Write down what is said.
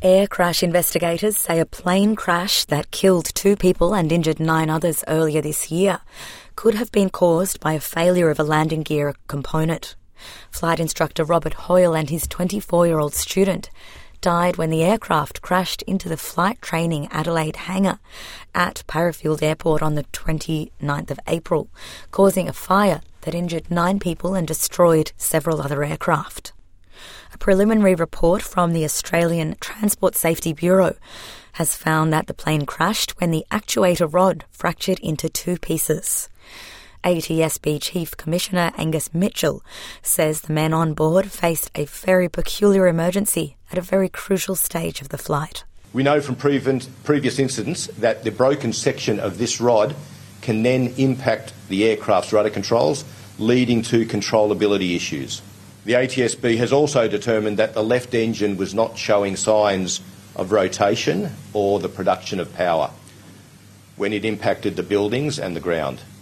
Air crash investigators say a plane crash that killed 2 people and injured 9 others earlier this year could have been caused by a failure of a landing gear component. Flight instructor Robert Hoyle and his 24-year-old student died when the aircraft crashed into the Flight Training Adelaide hangar at Parafield Airport on the 29th of April, causing a fire that injured 9 people and destroyed several other aircraft. A preliminary report from the Australian Transport Safety Bureau has found that the plane crashed when the actuator rod fractured into 2 pieces. ATSB Chief Commissioner Angus Mitchell says the men on board faced a very peculiar emergency at a very crucial stage of the flight. We know from previous incidents that the broken section of this rod can then impact the aircraft's rudder controls, leading to controllability issues. The ATSB has also determined that the left engine was not showing signs of rotation or the production of power when it impacted the buildings and the ground.